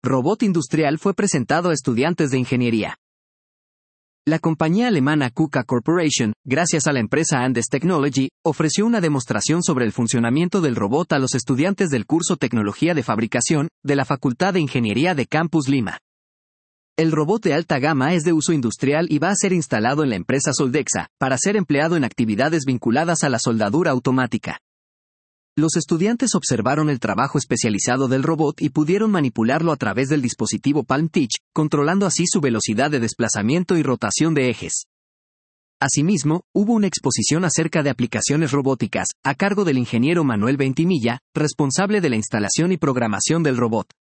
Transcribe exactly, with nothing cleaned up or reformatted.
robot industrial fue presentado a estudiantes de ingeniería. La compañía alemana KUKA Corporation, gracias a la empresa Andes Technology, ofreció una demostración sobre el funcionamiento del robot a los estudiantes del curso Tecnología de Fabricación, de la Facultad de Ingeniería de Campus Lima. El robot de alta gama es de uso industrial y va a ser instalado en la empresa Soldexa, para ser empleado en actividades vinculadas a la soldadura automática. Los estudiantes observaron el trabajo especializado del robot y pudieron manipularlo a través del dispositivo Palm Touch, controlando así su velocidad de desplazamiento y rotación de ejes. Asimismo, hubo una exposición acerca de aplicaciones robóticas, a cargo del ingeniero Manuel Ventimilla, responsable de la instalación y programación del robot.